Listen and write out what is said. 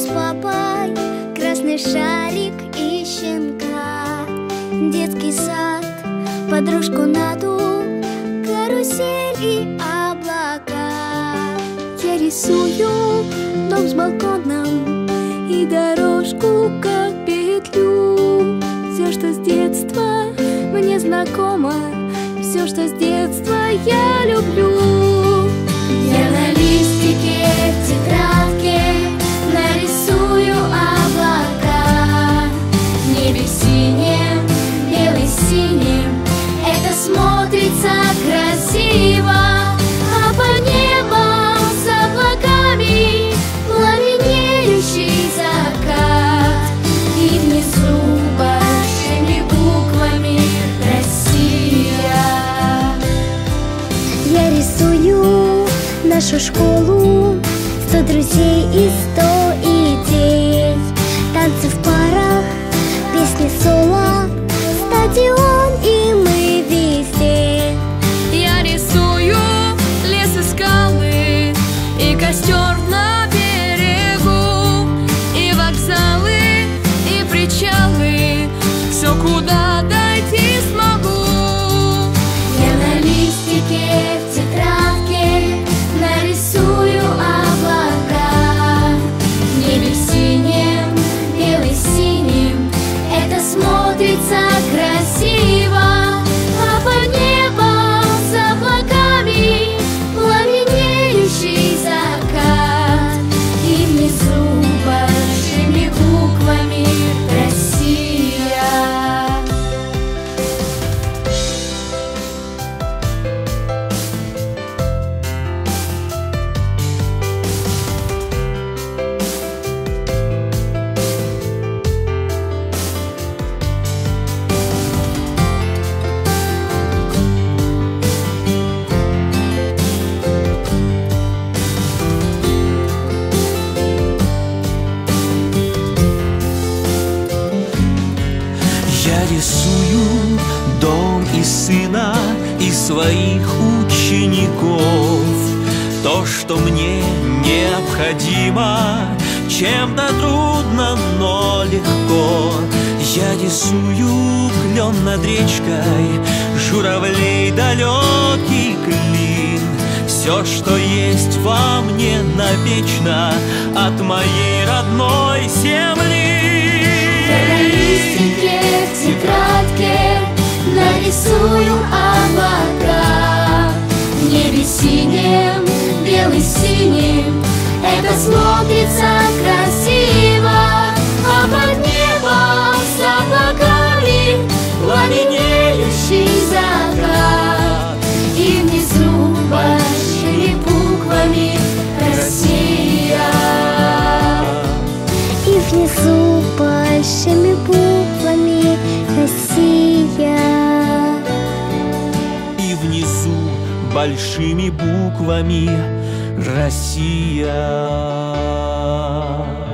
с папой, красный шарик и щенка, детский сад, подружку Наду, карусель и облака. Я рисую дом с балконом и дорожку как петлю. Все, что с детства мне знакомо, все, что с детства я люблю. Я на листике в тетрадке нарисую облака. В небе синем, белый синим, это смотрится красиво. А под небом с облаками пламенеющий закат. И внизу большими буквами Россия. Я рисую нашу школу, 100 друзей и 100 идей, танцы в парах, песни соло, стадион и мы везде. Я рисую лес и скалы, и костер на берегу, и вокзалы, и причалы, все, куда дойти смогу. Я на листике в тетрадке нарисую облака. В небе синем, белый синим, это смотрится красиво. А под небом с облаками пламенеющий закат. И внизу большими буквами Россия. Я рисую дом и сына, и своих учеников. То, что мне необходимо, чем-то трудно, но легко. Я рисую клен над речкой, журавлей далекий клин. Все, что есть во мне навечно от моей родной земли. Я на листике в тетрадке нарисую облака. В небе синем, белый синим, это смотрится красиво. А под небом с облаками пламенеющий закат. И внизу большими буквами Россия. И внизу большими буквами Россия. И внизу большими буквами Россия.